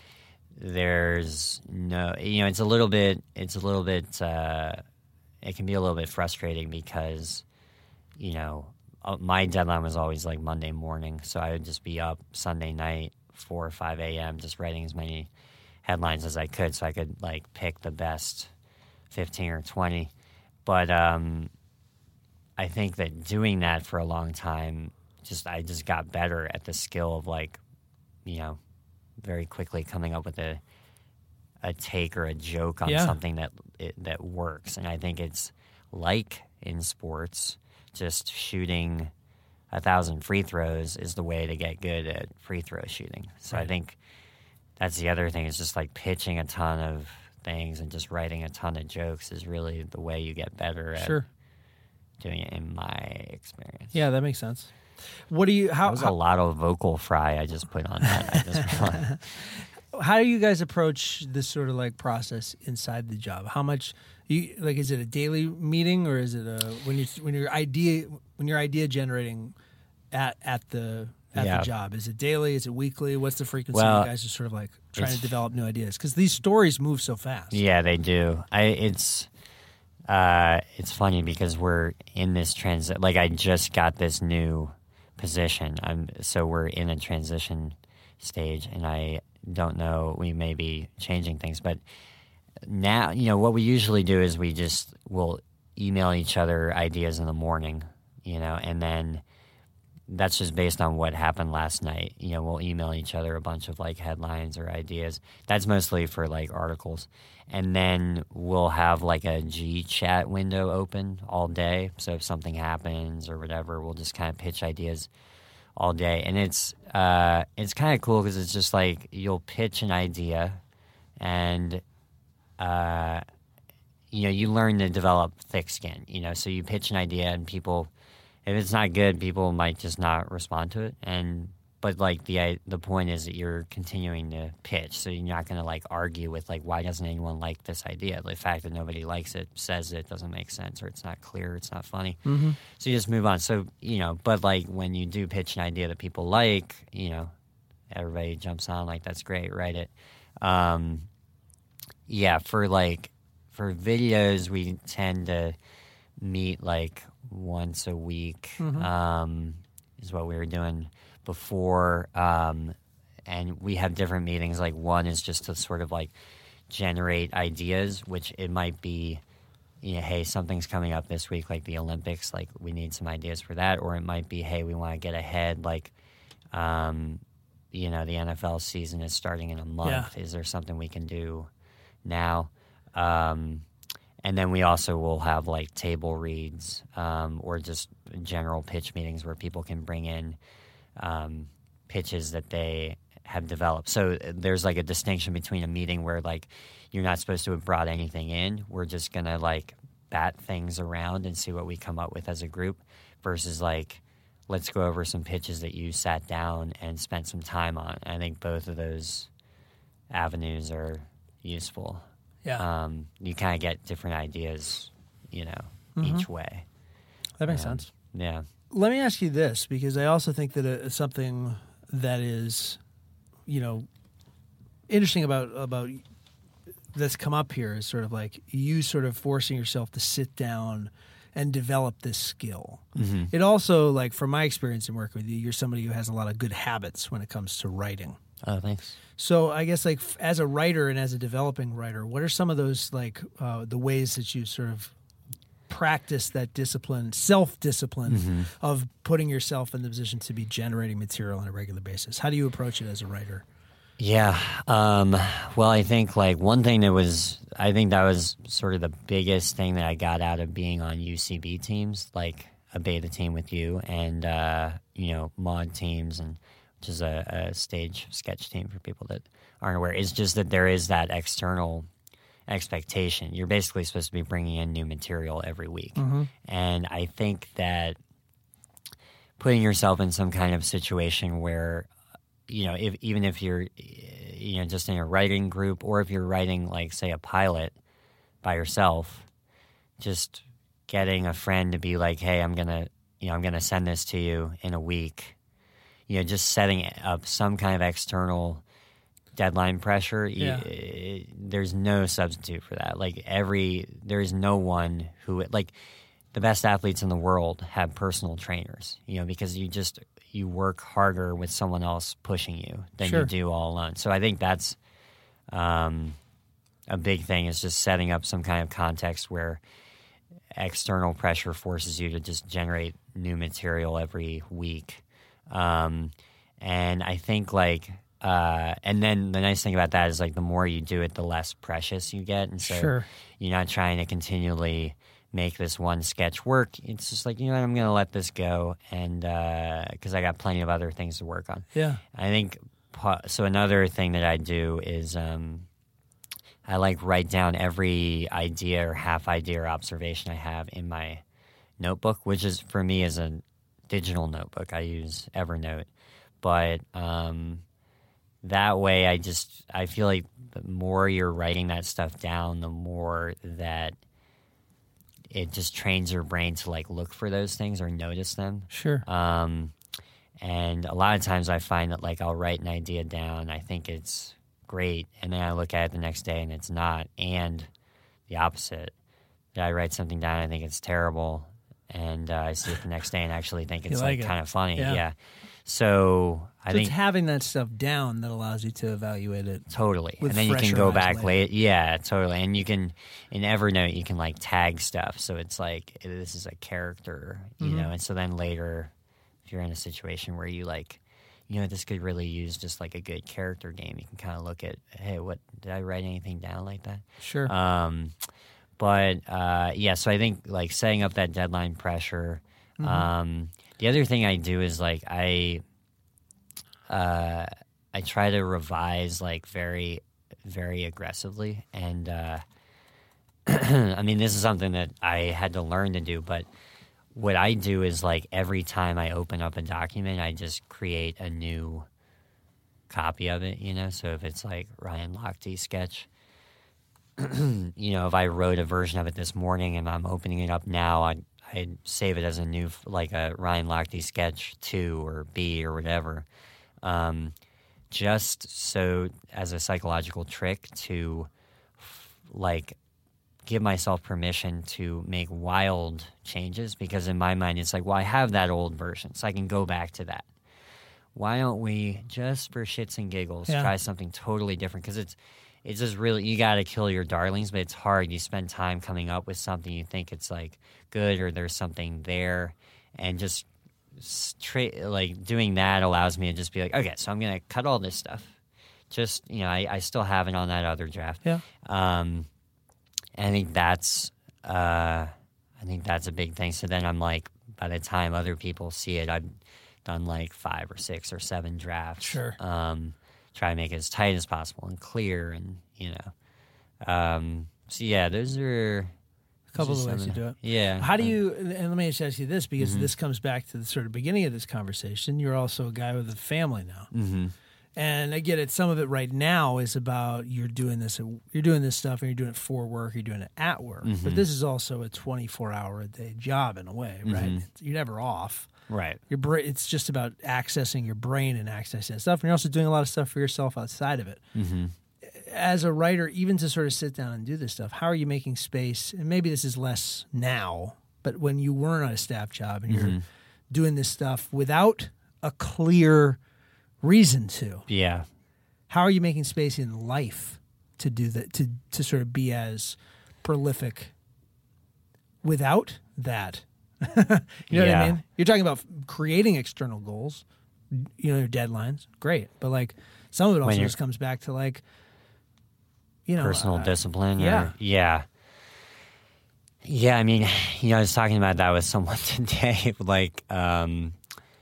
there's no, you know, it's a little bit, it's a little bit, uh, it can be a little bit frustrating because, you know, my deadline was always like Monday morning, so I would just be up Sunday night, four or five a.m., just writing as many headlines as I could so I could like pick the best fifteen or twenty. But um, I think that doing that for a long time, just I just got better at the skill of like, you know, very quickly coming up with a a take or a joke on yeah. something that it, that works. And I think it's like in sports, just shooting a thousand free throws is the way to get good at free throw shooting. So right. I think that's the other thing is just like pitching a ton of things and just writing a ton of jokes is really the way you get better at sure. doing it in my experience. Yeah, that makes sense. What do you, how, That was how, a lot of vocal fry I just put on that. I just realized. How do you guys approach this sort of like process inside the job? How much you like? Is it a daily meeting or is it a when you when your idea when you're idea generating at at the at yeah. the job? Is it daily? Is it weekly? What's the frequency? Well, you guys are sort of like trying to develop new ideas because these stories move so fast. Yeah, they do. I it's uh, it's funny because we're in this transit. Like I just got this new position. I'm so we're in a transition stage, and I don't know. We may be changing things, but now you know what we usually do is we just will email each other ideas in the morning, you know, and then that's just based on what happened last night. You know, we'll email each other a bunch of like headlines or ideas. That's mostly for like articles. And then we'll have like a G chat window open all day. So if something happens or whatever, we'll just kind of pitch ideas all day. And it's uh, it's kind of cool because it's just like you'll pitch an idea and, uh, you know, you learn to develop thick skin, you know. So you pitch an idea and people... If it's not good, people might just not respond to it, and but like the the point is that you're continuing to pitch, so you're not going to like argue with like why doesn't anyone like this idea? The fact that nobody likes it says it doesn't make sense, or it's not clear, it's not funny. Mm-hmm. So you just move on. So you know, but like when you do pitch an idea that people like, you know, everybody jumps on like that's great, write it. Um, yeah, for like for videos, we tend to meet like once a week, mm-hmm. um, is what we were doing before. Um, and we have different meetings. Like one is just to sort of like generate ideas, which it might be, you know, hey, something's coming up this week, like the Olympics, like we need some ideas for that. Or it might be, hey, we want to get ahead, like, um, you know, the N F L season is starting in a month. Yeah. Is there something we can do now? Um, And then we also will have like table reads um, or just general pitch meetings where people can bring in um, pitches that they have developed. So there's like a distinction between a meeting where like you're not supposed to have brought anything in. We're just going to like bat things around and see what we come up with as a group versus like let's go over some pitches that you sat down and spent some time on. I think both of those avenues are useful. Yeah, um, you kind of get different ideas, you know, mm-hmm. each way. That makes um, sense. Yeah. Let me ask you this, because I also think that it's something that is, you know, interesting about about that's come up here is sort of like you sort of forcing yourself to sit down and develop this skill. Mm-hmm. It also, like from my experience in working with you, you're somebody who has a lot of good habits when it comes to writing. Oh, thanks. So I guess like as a writer and as a developing writer, what are some of those like uh, the ways that you sort of practice that discipline, self-discipline mm-hmm. of putting yourself in the position to be generating material on a regular basis? How do you approach it as a writer? Yeah. Um, well, I think like one thing that was, I think that was sort of the biggest thing that I got out of being on U C B teams, like a beta team with you and, uh, you know, mod teams and which is a, a stage sketch team for people that aren't aware, is just that there is that external expectation. You're basically supposed to be bringing in new material every week. Mm-hmm. And I think that putting yourself in some kind of situation where, you know, if, even if you're, you know, just in a writing group or if you're writing, like, say, a pilot by yourself, just getting a friend to be like, hey, I'm going to, you know, I'm going to send this to you in a week. You know, just setting up some kind of external deadline pressure, yeah. you, it, there's no substitute for that. Like every, there's no one who, like the best athletes in the world have personal trainers, you know, because you just, you work harder with someone else pushing you than sure. you do all alone. So I think that's um, a big thing is just setting up some kind of context where external pressure forces you to just generate new material every week. Um, and I think like, uh, and then the nice thing about that is like the more you do it, the less precious you get. And so sure. you're not trying to continually make this one sketch work. It's just like, you know what, I'm going to let this go. And, uh, cause I got plenty of other things to work on. Yeah. I think, so another thing that I do is, um, I like write down every idea or half idea or observation I have in my notebook, which is for me is a digital notebook. I use Evernote, but um, that way I just I feel like the more you're writing that stuff down, the more that it just trains your brain to like look for those things or notice them. Sure. Um, and a lot of times I find that like I'll write an idea down, I think it's great, and then I look at it the next day and it's not, and the opposite. Did I write something down? I think it's terrible, and uh, I see it the next day and actually think it's like like it. kind of funny. Yeah. Yeah. So I so think it's having that stuff down that allows you to evaluate it. totally, with and then you can fresher go eyes back later. late. Yeah, totally, and you can in Evernote you can like tag stuff, so it's like this is a character, you Mhm. know, and so then later, if you're in a situation where you like, you know, this could really use just like a good character game, you can kind of look at, hey, what did I write anything down like that? Sure. Um, but uh, yeah, so I think like setting up that deadline pressure. Mhm. Um, the other thing I do is like I, uh, I try to revise like very, very aggressively, and uh, I mean this is something that I had to learn to do. But what I do is like every time I open up a document, I just create a new copy of it. You know, so if it's like Ryan Lochte sketch. You know, if I wrote a version of it this morning and I'm opening it up now, I'd, I'd save it as a new, like a Ryan Lochte sketch two or B or whatever, um, just so as a psychological trick to, like, give myself permission to make wild changes, because in my mind it's like, well, I have that old version, so I can go back to that. Why don't we, just for shits and giggles, Yeah. try something totally different? Because it's, it's just really, you got to kill your darlings, but it's hard. You spend time coming up with something you think it's like good or there's something there, and just straight like doing that allows me to just be like, okay, so I'm gonna cut all this stuff. Just, you know, I, I still have it on that other draft. Yeah. Um, and I think that's uh, I think that's a big thing. So then I'm like, by the time other people see it, I've done like five or six or seven drafts. Sure. Um, try to make it as tight as possible and clear, and you know, um, so yeah, those are A couple of ways to do it. Yeah. How do you, and let me just ask you this, because Mhm. this comes back to the sort of beginning of this conversation. You're also a guy with a family now. Mm-hmm. And I get it. Some of it right now is about you're doing this, you're doing this stuff, and you're doing it for work, you're doing it at work. Mhm. But this is also a twenty-four hour a day job in a way, right? Mhm. You're never off. Right. Your brain, it's just about accessing your brain and accessing that stuff. And you're also doing a lot of stuff for yourself outside of it. Mm-hmm. As a writer, even to sort of sit down and do this stuff, how are you making space? And maybe this is less now, but when you weren't on a staff job and you're Mhm. doing this stuff without a clear reason to, Yeah. how are you making space in life to do that, to, to sort of be as prolific without that? You know what Yeah. I mean? You're talking about creating external goals, you know, your deadlines, great. But like some of it also you're- just comes back to like, you know, Personal uh, discipline. yeah. Or, yeah. Yeah. I mean, you know, I was talking about that with someone today. Like, um,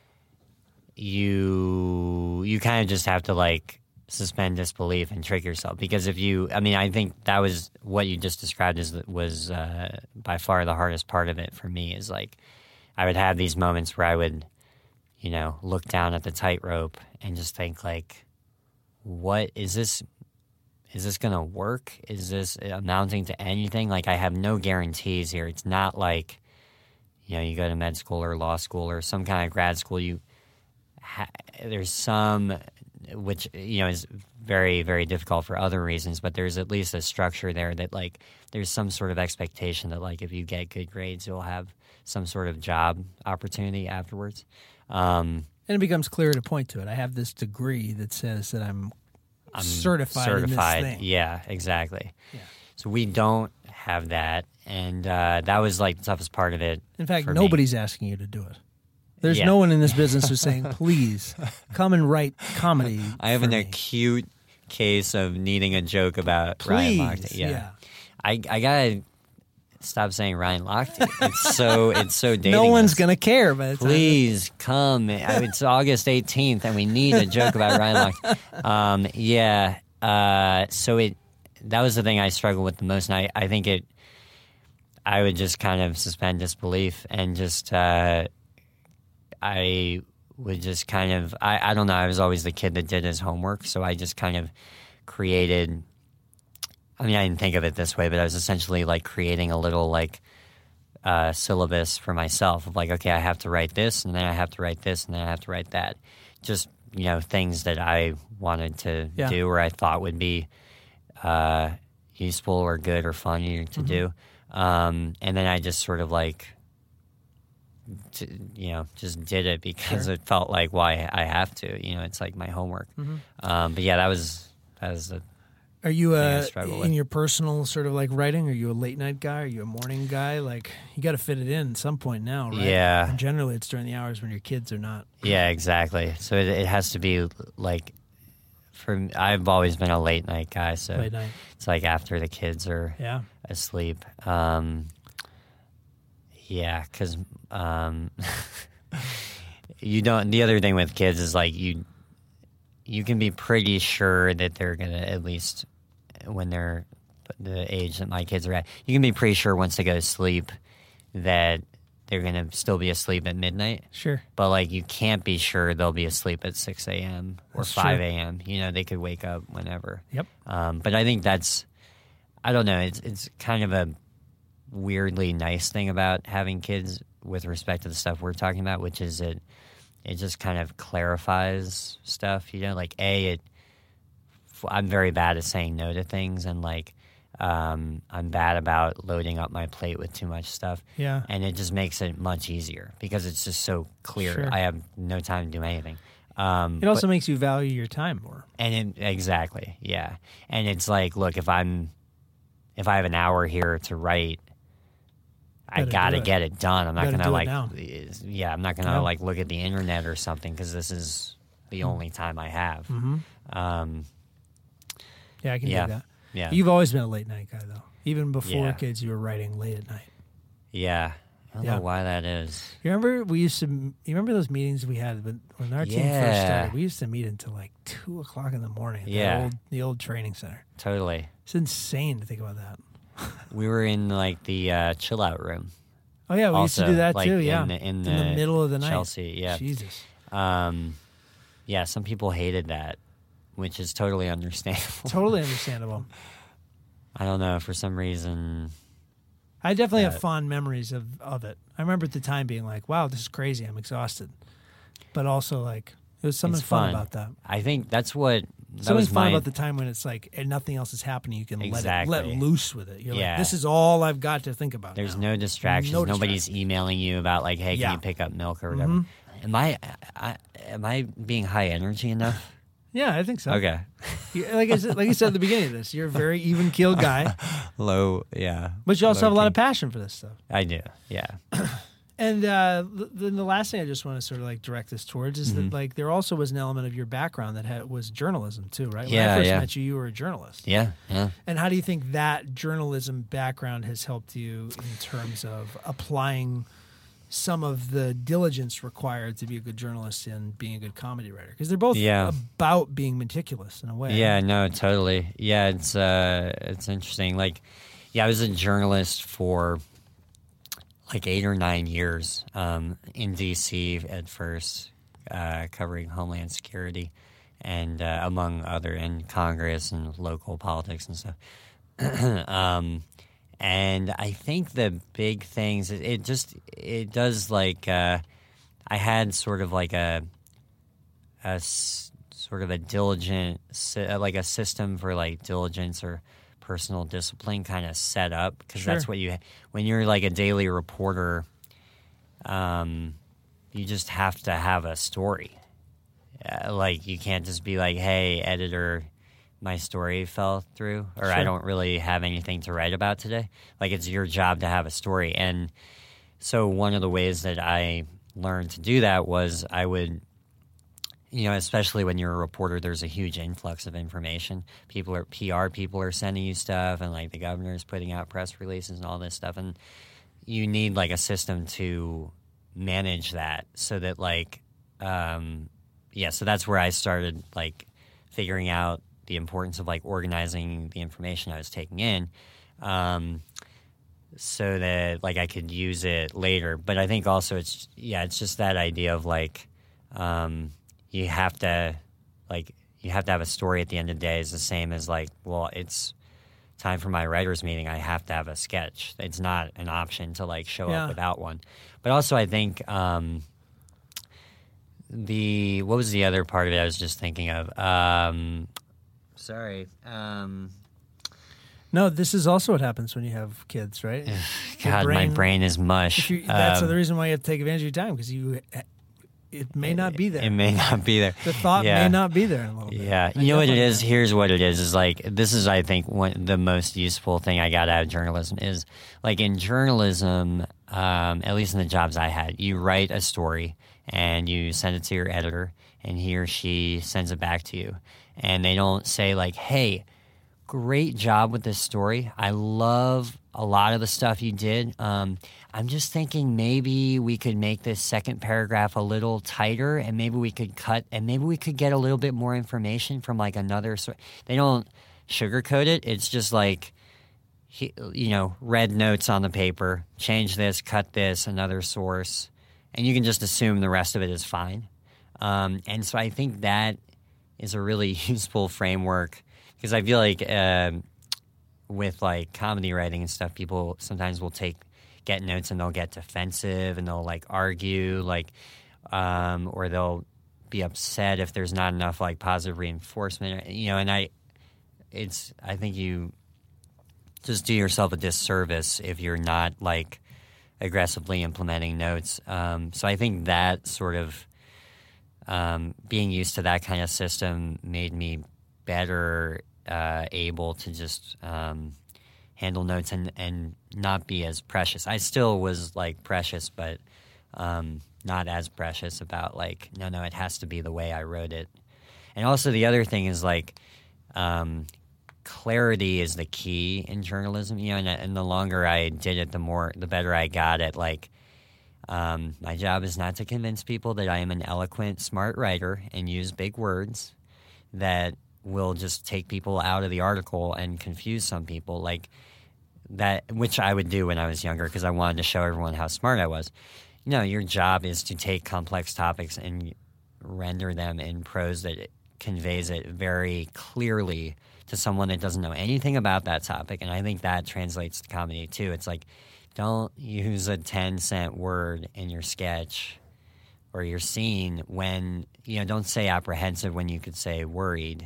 you you kind of just have to like suspend disbelief and trick yourself, because if you, I mean, I think that was what you just described as was uh, by far the hardest part of it for me. Is like I would have these moments where I would, you know, look down at the tightrope and just think like, what is this? Is this going to work? Is this amounting to anything? Like, I have no guarantees here. It's not like, you know, you go to med school or law school or some kind of grad school. You ha- there's some, which, you know, is very, very difficult for other reasons, but there's at least a structure there that, like, there's some sort of expectation that, like, if you get good grades, you'll have some sort of job opportunity afterwards. Um, and it becomes clear to point to it. I have this degree that says that I'm, I'm certified, certified. in this thing. Yeah, exactly. Yeah. So we don't have that, and uh, that was like the toughest part of it. In fact, for me. nobody's asking you to do it. There's Yeah. no one in this business who's saying, please come and write comedy. I have for an me. acute case of needing a joke about Ryan Please. Lochte. Yeah. yeah. I I gotta stop saying Ryan Lochte. It's so it's so dating. No one's us. going to care by the time. Please come. It's August eighteenth, and we need a joke about Ryan Lochte. Um, yeah. Uh, so it that was the thing I struggled with the most, and I, I think it. I would just kind of suspend disbelief and just. Uh, I would just kind of. I, I don't know. I was always the kid that did his homework, so I just kind of created. I mean, I didn't think of it this way, but I was essentially like creating a little like. Uh, syllabus for myself of like, okay, I have to write this, and then I have to write this, and then I have to write that. Just, you know, things that I wanted to Yeah. do or I thought would be uh, useful or good or funny to Mm-hmm. do. Um, and then I just sort of like, t- you know, just did it because Sure. it felt like why I have to. You know, it's like my homework. Mm-hmm. Um, but yeah, that was that was a Are you thing I uh, struggle in with. your personal sort of like writing? Are you a late night guy? Are you a morning guy? Like you got to fit it in at some point now, right? Yeah. And generally, it's during the hours when your kids are not. Yeah, exactly. So it, it has to be like, for I've always been a late night guy, so Late night. it's like after the kids are Yeah. asleep. Um, yeah, because um, you don't. The other thing with kids is like you, you can be pretty sure that they're gonna, at least when they're the age that my kids are at, you can be pretty sure once they go to sleep that they're gonna still be asleep at midnight. Sure. But like you can't be sure they'll be asleep at six a.m. or That's true. five a.m. You know, they could wake up whenever. Yep. Um, but I think that's, I don't know, it's it's kind of a weirdly nice thing about having kids with respect to the stuff we're talking about, which is it it just kind of clarifies stuff. You know, like A, it I'm very bad at saying no to things, and like um, I'm bad about loading up my plate with too much stuff. Yeah. And it just makes it much easier because it's just so clear. Sure. I have no time to do anything. Um, It also but- makes you value your time more. and it, exactly, yeah. And it's like, look, if I'm if I have an hour here to write, I Better gotta do it. get it done. I'm not Better gonna do it like, now. yeah, I'm not gonna Yeah. like look at the internet or something because this is the only time I have. Mm-hmm. Um, Yeah, I can Yeah. do that. yeah, You've always been a late night guy, though. Even before Yeah. kids, you were writing late at night. yeah. I don't Yeah. know why that is. You remember we used to? You remember those meetings we had when, when our team first Yeah. started? We used to meet until like two o'clock in the morning. At the Yeah. old, the old training center. Totally. It's insane to think about that. We were in like the uh, chill out room. Oh yeah, we also, used to do that like, too. in Yeah, the- in the, the middle of the night. Chelsea, yeah. Jesus. Um, yeah, some people hated that, which is totally understandable. Totally understandable. I don't know, for some reason. I definitely have Uh, fond memories of, of it. I remember at the time being like, "Wow, this is crazy. I'm exhausted," but also like it was something It's fun fun. about that. I think that's what that Something was fun my about the time when it's like and nothing else is happening. You can Exactly. let it let loose with it. You're Yeah. like, "This is all I've got to think about." There's now. no distractions. No Nobody's emailing you about like, hey, can Yeah. you pick up milk or whatever. Mhm. Am I, I am I being high energy enough? Yeah, I think so. Okay. You- like I said, like you said at the beginning of this, you're a very even keeled guy, Low, yeah. but you also have a lot of Low-key. passion for this stuff. I do, yeah. And uh, th- then the last thing I just want to sort of like direct this towards is Mhm. that like there also was an element of your background that had, was journalism too, right? When Yeah, I first yeah. met you, you were a journalist. Yeah, yeah. And how do you think that journalism background has helped you in terms of applying some of the diligence required to be a good journalist and being a good comedy writer? Because they're both Yeah. about being meticulous in a way. Yeah, no, totally. Yeah, it's uh it's interesting. Like, yeah, I was a journalist for like eight or nine years um, in D C at first, uh, covering Homeland Security and uh, among other in Congress and local politics and stuff. um, and I think the big things it, it just it does like uh, I had sort of like a a s- sort of a diligent sy- like a system for like diligence or personal discipline kind of set up because Sure. that's what you when you're like a daily reporter, um, you just have to have a story. Uh, like you can't just be like, "Hey, editor, my story fell through," or "I Sure. don't really have anything to write about today." Like it's your job to have a story, and so one of the ways that I learned to do that was I would. You know, especially when you're a reporter, there's a huge influx of information. People are P R people are sending you stuff, and like the governor's putting out press releases and all this stuff, and you need like a system to manage that so that like, um, yeah. So that's where I started like figuring out the importance of like organizing the information I was taking in, um, so that like I could use it later. But I think also it's yeah, it's just that idea of like. Um, You have to, like, you have to have a story at the end of the day. Is the same as like, well, it's time for my writers' meeting. I have to have a sketch. It's not an option to like show Yeah. up without one. But also, I think um, the what was the other part of it? I was just thinking of. Um, sorry. Um, No, this is also what happens when you have kids, right? God, brain, my brain is mush. You, that's um, the reason why you have to take advantage of your time, because you, it may not be there. It may not be there. The thought yeah. may not be there in a little bit. Yeah, I you know what it is? know. Here's what it is. Is like this is, I think, one the most useful thing I got out of journalism is like in journalism, um, at least in the jobs I had, you write a story and you send it to your editor, and he or she sends it back to you, and they don't say like, "Hey, great job with this story. I love a lot of the stuff you did. Um, I'm just thinking maybe we could make this second paragraph a little tighter, and maybe we could cut, and maybe we could get a little bit more information from like another source." They don't sugarcoat it. It's just like, you know, red notes on the paper, change this, cut this, another source, and you can just assume the rest of it is fine. Um, and so I think that is a really useful framework. Because I feel like uh, with like comedy writing and stuff, people sometimes will take get notes and they'll get defensive and they'll like argue, like, um, or they'll be upset if there's not enough like positive reinforcement, you know. And I, it's I think you just do yourself a disservice if you're not like aggressively implementing notes. Um, so I think that sort of um, being used to that kind of system made me better uh, able to just um, handle notes and, and not be as precious. I still was like precious, but um, not as precious about like, no, no, it has to be the way I wrote it. And also the other thing is like um, clarity is the key in journalism, you know, and, and the longer I did it, the more, the better I got at like, um, my job is not to convince people that I am an eloquent, smart writer and use big words that will just take people out of the article and confuse some people, like that, which I would do when I was younger because I wanted to show everyone how smart I was. You know, your job is to take complex topics and render them in prose that it conveys it very clearly to someone that doesn't know anything about that topic. And I think that translates to comedy too. It's like, don't use a ten cent word in your sketch or your scene when, you know, don't say apprehensive when you could say worried.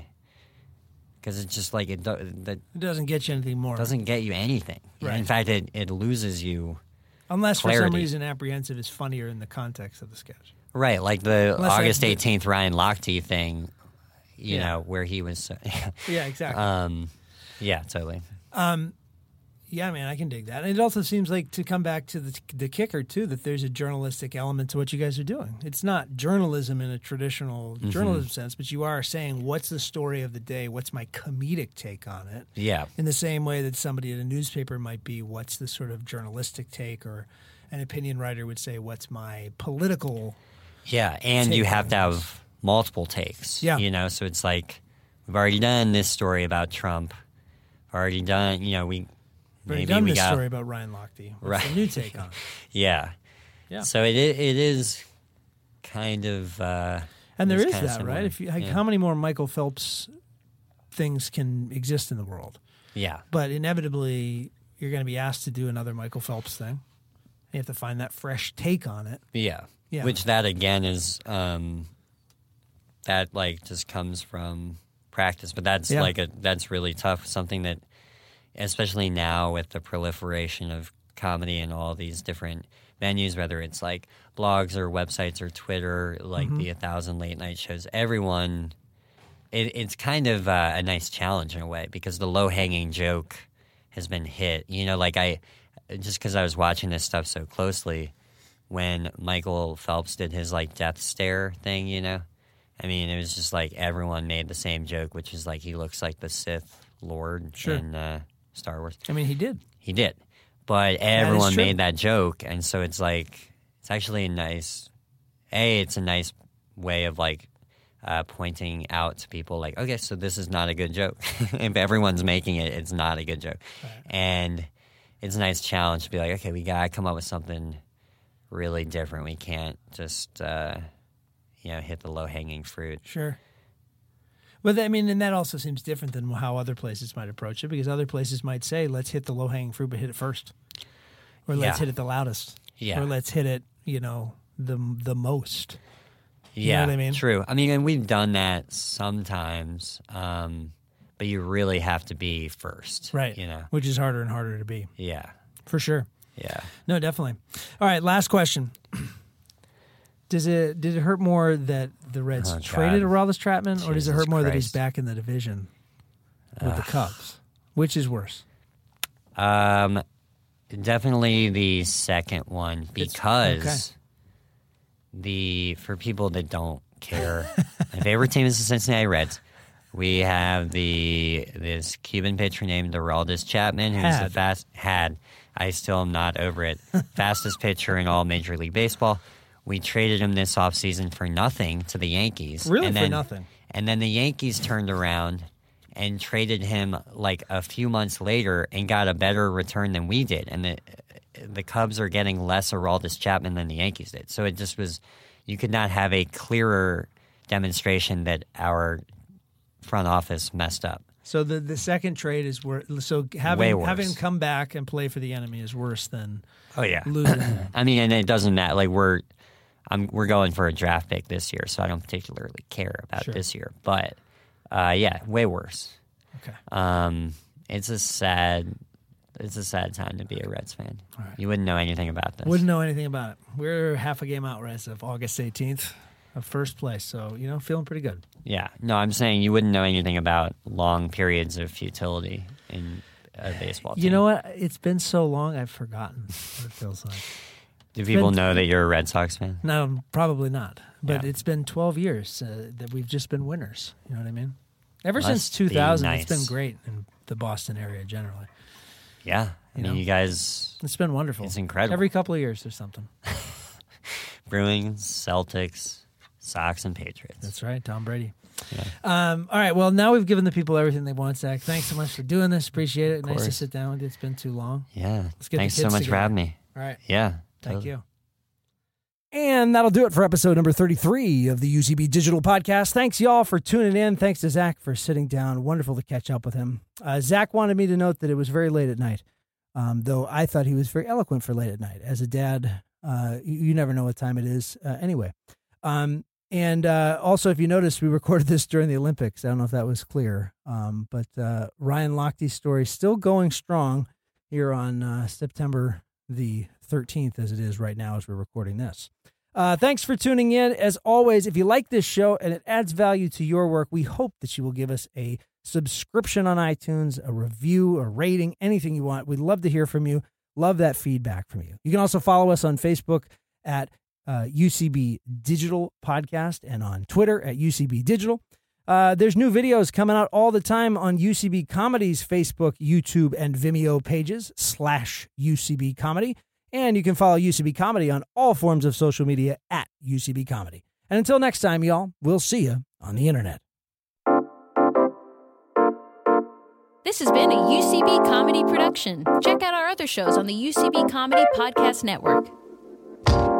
Because it's just like it, do, that it doesn't get you anything more. Doesn't get you anything. Right. In fact, it, it loses you Unless clarity. For some reason apprehensive is funnier in the context of the sketch. Right, like the Unless August I, eighteenth Ryan Lochte thing, you yeah. know, where he was... yeah, exactly. Um, yeah, totally. Um, yeah, man, I can dig that. And it also seems like, to come back to the, the kicker, too, that there's a journalistic element to what you guys are doing. It's not journalism in a traditional mm-hmm. journalism sense, but you are saying, what's the story of the day? What's my comedic take on it? Yeah. In the same way that somebody at a newspaper might be, what's the sort of journalistic take? Or an opinion writer would say, what's my political Yeah, and take you have to this? have multiple takes. Yeah. You know, so it's like, we've already done this story about Trump. Already done, you know, we... We've Maybe done we this got, story about Ryan Lochte. What's right. the new take on it? yeah. Yeah. So it it is kind of uh, and there is kind of that, similar. right? If you, like, yeah. how many more Michael Phelps things can exist in the world? Yeah. But inevitably, you're going to be asked to do another Michael Phelps thing. You have to find that fresh take on it. Yeah. Yeah. Which that again is um, that like just comes from practice, but that's Yeah. like a that's really tough. Something that. Especially now with the proliferation of comedy and all these different venues, whether it's like blogs or websites or Twitter, like mm-hmm. the A Thousand Late Night Shows, everyone, it, it's kind of uh, a nice challenge in a way because the low-hanging joke has been hit. You know, like I, just because I was watching this stuff so closely, when Michael Phelps did his like death stare thing, you know, I mean, it was just like everyone made the same joke, which is like he looks like the Sith Lord sure. in uh, Star Wars. I mean, he did. He did. But everyone made that joke, and so it's like, it's actually a nice, A, it's a nice way of like uh, pointing out to people like, okay, so this is not a good joke. If everyone's making it, it's not a good joke. Right. And it's a nice challenge to be like, okay, we got to come up with something really different. We can't just, uh, you know, hit the low-hanging fruit. Sure. But I mean, and that also seems different than how other places might approach it, because other places might say, let's hit the low-hanging fruit, but hit it first. Or let's Yeah. hit it the loudest. Yeah. Or let's hit it, you know, the the most. You Yeah, know what I mean? True. I mean, and we've done that sometimes, um, but you really have to be first. Right. You know? Which is harder and harder to be. Yeah. For sure. Yeah. No, definitely. All right, last question. Does it did it hurt more that the Reds Oh, traded God. Aroldis Chapman, or does it Jesus hurt more that he's Christ. back in the division with the Cubs? Which is worse? Um, definitely the second one because okay. the for people that don't care, my favorite team is the Cincinnati Reds. We have the this Cuban pitcher named Aroldis Chapman, who's Had. the fast had. I still am not over it. Fastest pitcher in all Major League Baseball. We traded him this offseason for nothing to the Yankees. Really, and for then, nothing? And then the Yankees turned around and traded him like a few months later and got a better return than we did. And the the Cubs are getting less Aroldis Chapman than the Yankees did. So it just was – you could not have a clearer demonstration that our front office messed up. So the, the second trade is worse. So Way having worse. having come back and play for the enemy is worse than Oh, yeah. losing. I mean, and it doesn't matter. Like, we're I'm, we're going for a draft pick this year, so I don't particularly care about Sure. this year. But, uh, yeah, way worse. Okay. Um, it's a sad, it's a sad time to be a Reds fan. All right. You wouldn't know anything about this. Wouldn't know anything about it. We're half a game out as of August eighteenth of first place. So, you know, feeling pretty good. Yeah, no, I'm saying you wouldn't know anything about long periods of futility in a baseball team. You know what? It's been so long, I've forgotten what it feels like. Do people been- know that you're a Red Sox fan? No, probably not. But Yeah. it's been twelve years uh, that we've just been winners. You know what I mean? Ever Must since be two thousand, it's nice. been great in the Boston area generally. Yeah, I You mean, know? you guys, It's been wonderful. It's incredible. Every couple of years there's something. Bruins, Celtics, Sox, and Patriots. That's right, Tom Brady. Yeah. Um, all right, well, now we've given the people everything they want, Zach. Thanks so much for doing this. Appreciate it. Nice to course. sit down with you. It's been too long. Yeah, Let's get the thanks so kids much for together. having me. All right, Yeah, thank totally. you. And that'll do it for episode number thirty-three of the U C B Digital Podcast. Thanks, y'all, for tuning in. Thanks to Zach for sitting down. Wonderful to catch up with him. Uh, Zach wanted me to note that it was very late at night, um, though I thought he was very eloquent for late at night. As a dad, uh, you, you never know what time it is uh, anyway. Um, and uh, also, if you noticed, we recorded this during the Olympics. I don't know if that was clear, um, but uh, Ryan Lochte's story still going strong here on uh, September the thirteenth, as it is right now as we're recording this. Uh, thanks for tuning in. As always, if you like this show and it adds value to your work, we hope that you will give us a subscription on iTunes, a review, a rating, anything you want. We'd love to hear from you. Love that feedback from you. You can also follow us on Facebook at uh, U C B Digital Podcast and on Twitter at U C B Digital. Uh, there's new videos coming out all the time on U C B Comedy's Facebook, YouTube, and Vimeo pages, slash U C B Comedy. And you can follow U C B Comedy on all forms of social media at U C B Comedy. And until next time, y'all, we'll see you on the internet. This has been a U C B Comedy production. Check out our other shows on the U C B Comedy Podcast Network.